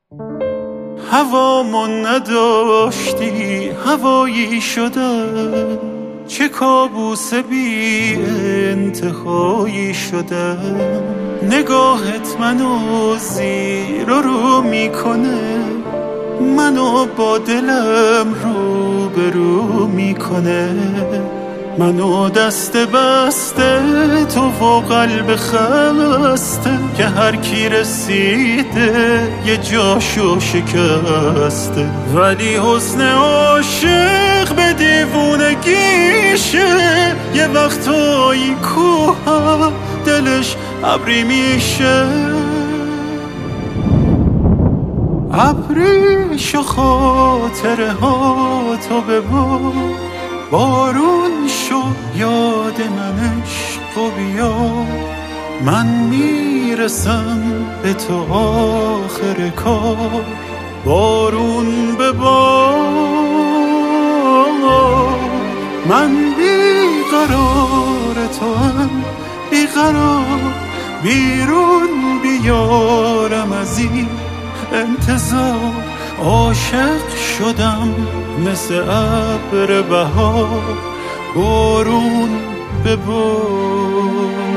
هوامون نداشتی هوایی شدم، چه کابوس بی انتهایی شدم. نگاهت منو زیر و رو میکنه، منو با دلم روبرو میکنه. منو دست بسته تو و قلب خسته، که هر کی رسیده یه جاشو شکسته. ولی حسن عاشق به دیوونگیشه، یه وقتایی کوه دلش ابری میشه. ابریش و خاطره ها تو ببار، بارون شو یاد من عشق و بیا. من میرسم به تو آخر کار، بارون ببار. من بیقرار تو هم بیقرار، بیرون بیارم از این انتظار. عاشق شدم مثل ابر بهار، بارون ببار.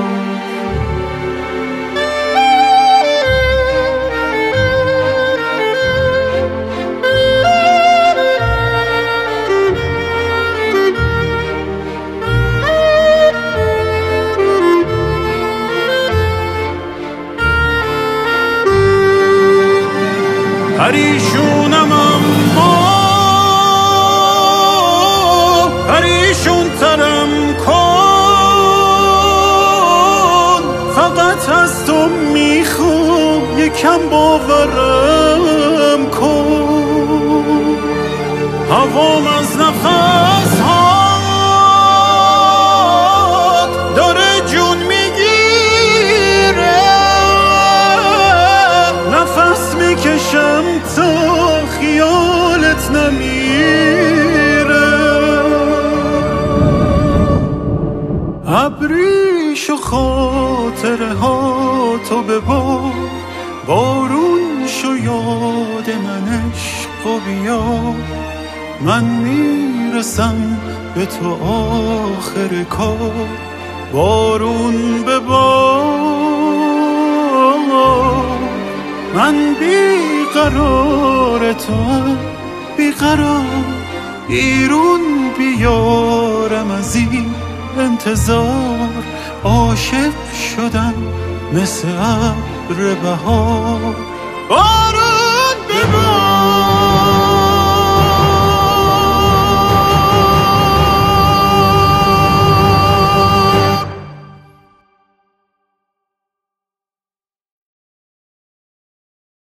پریشونم اما پریشون ترم کن، فقط از تو میخوام یکم باورم کن. هوام از نفس هات داره جون میگیره، نفس میکشم تا خیالت نمیره. ابریش و خاطره ها تو ببار، بارون شو یاد من عشق و بیا. من میرسم به تو آخر کار، بارون ببار. من بیقرار تو هم بیقرار، بیرون بیارم از این انتظار. عاشق شدم مثل ابر بهار،